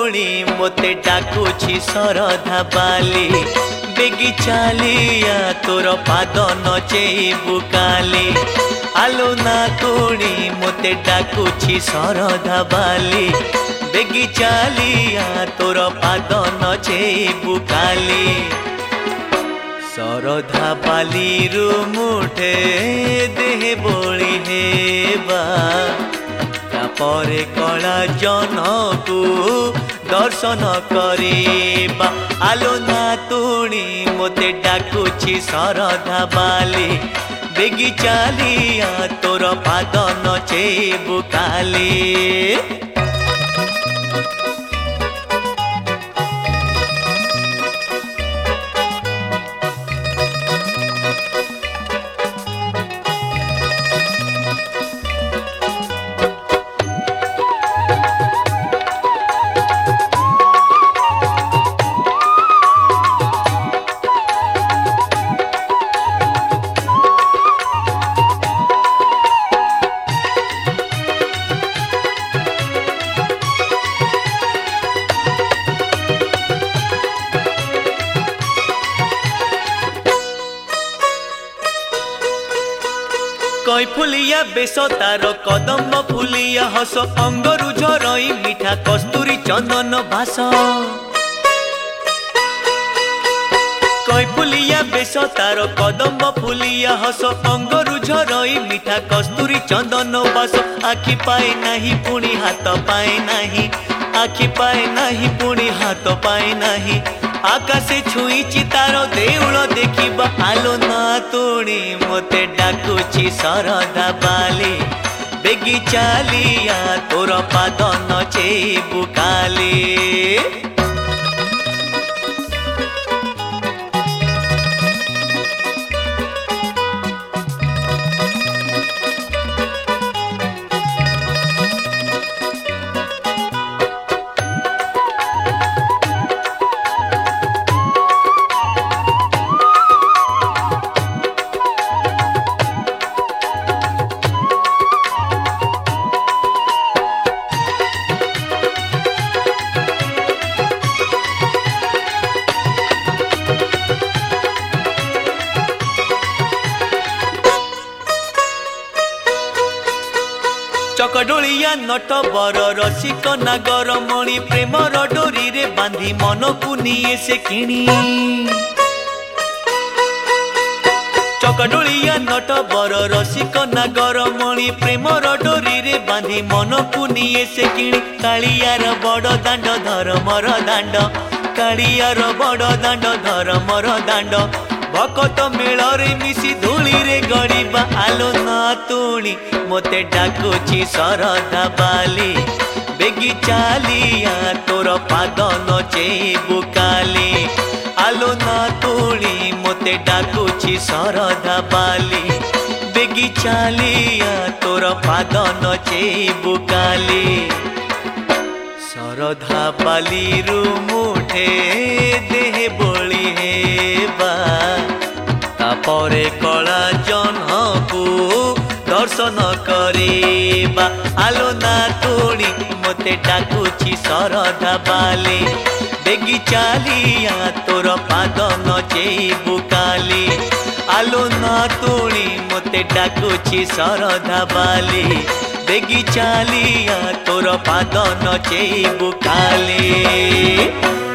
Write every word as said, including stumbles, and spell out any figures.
तोणी मोते डाकुछि सरधा बाली बेगी चालिया तोर पाद नचेबु काली। आलो ना तोणी मोते डाकुछि सरधा बाली बेगी चालिया तोर पाद नचेबु काली। सरधा बाली रु मुठे देह बोली हेबा तापरे कला जन को दर्शन करिबा। आलो ना तोणी मोते डाकुछि सरधा बाली बेगी चालिया तोर पाद नचेबु काली। कई फुलिया बेस तार कदम फुलिया हस अंगरु झरई मिठा कस्तूरी चंदन भास। कई फुलिया बेस तार कदम फुलिया हस अंगरु झरई मिठा कस्तूरी चंदन भास। आखि पाए नाही पुणी हाथ पाए नाही आखि पाए नाही पुणी हाथ पाए नाही आकाशे छुईची तार देउल देखिबा। आलो ना तोणी मोते डाकुछि सरधा बाली बेगी चालिया तोर पाद नचेबु काली। चकडोलिया नट बर रसिक नागर मणि प्रेमर डोरी रे बांधी मन को निये से किणी। चकडोलिया नट बर रसिक नागर मणि प्रेमर डोरी रे बांधी मन को निये से किणी। कालियार बड़ दांड धर्मर दांड कालियार बड़ दांड धर्मर दांड भकत मेल रे मिसी धूली रे गड़ीबा। आलो ना तोणी मोते डाकुछि सरधा बाली बेगी चालिया तोर पाद नचेबु काली। आलो ना तोणी मोते डाकुछि सरधा बाली बेगी चालिया तोर पाद नचेबु काली। सरधा बाली रु मुठे देह बोली हेबा तापरे कला जन को दर्शन करिबा। आलो ना तोणी मोते डाकुछि सरधा बाली बेगी चालिया तोर पाद नचेबु काली। आलो ना तोणी मोते डाकुछि सरधा बाली बेगी चालिया तोर पाद नचेबु काली।